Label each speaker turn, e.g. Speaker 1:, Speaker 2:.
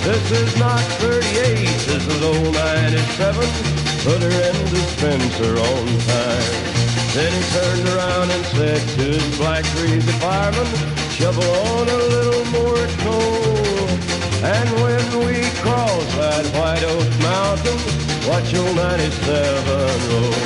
Speaker 1: This is not 38, this is old 97. Put her in dispenser on time. Then he turned around and said to his black greasy fireman, shovel on a little more coal. And when we cross that White Oak Mountain, watch old 97 roll.